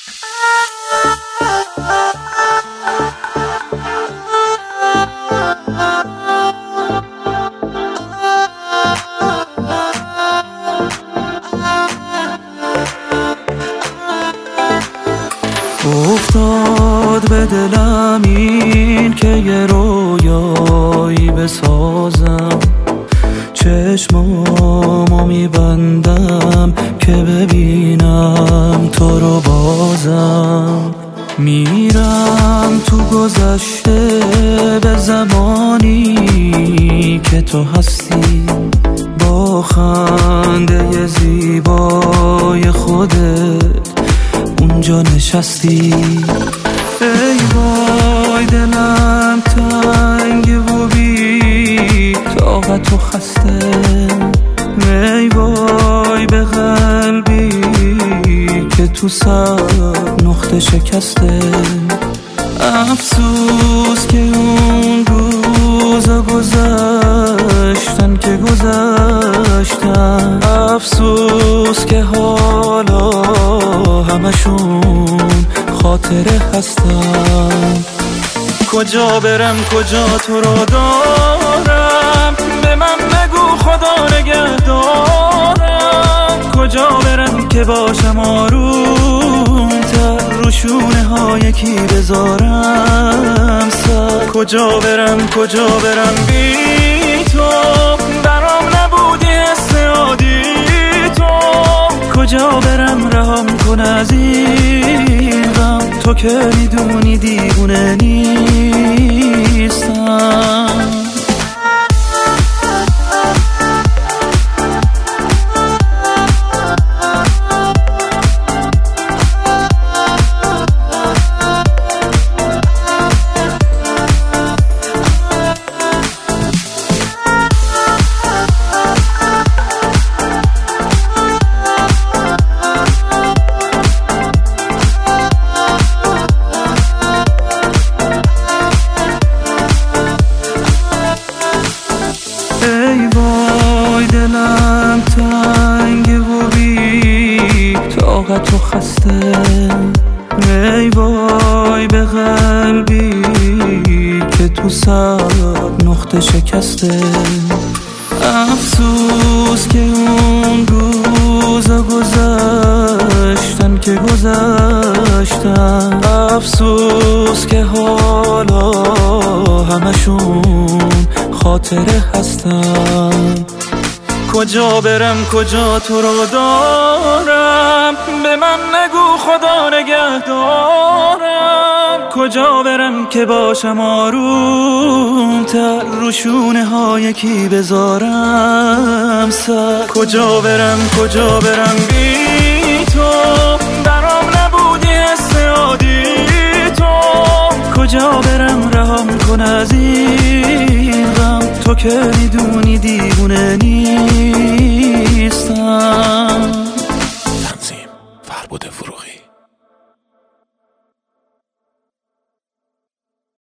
افتاد به دلم این که یه رویایی بسازم، چشمامو میبندم که ببینم تو رو بازم. میرم تو گذشته به زمانی که تو هستی، با خنده زیبای خودت اونجا نشستی. ای وای دلم تنگه و بی طاقت و خسته، ای وای به قلبی که تو سر نقطه شکسته. افسوس که اون روزا گذشتن که گذشتن، افسوس که حالا همشون خاطره هستن. کجا برم کجا تو رو دارم، به من بگو خدا نگهدارم. کجا برم که باشم آروم‌تر، رو شونه ها یکی بذارم سر. کجا برم بی تو، برام نبودی حس عادی تو. کجا برم رهام کن از این غم، تو که میدونی دیوونه نیستم. ای وای دلم تنگه و بی طاقت و خسته، ای وای به قلبی که تو سر نقطه شکسته. افسوس که اون روزا گذشتن که گذشتن، افسوس که حالا همشون خاطره هستن. کجا برم کجا تو رو دارم، به من نگو خدا نگهدارم. کجا برم که باشم آروم‌تر، رو شونه ها یکی بذارم سر. کجا برم بی تو، برام نبودی حس عادی تو. کجا برم رهام کن از این غم، تو که میدونی دیوونه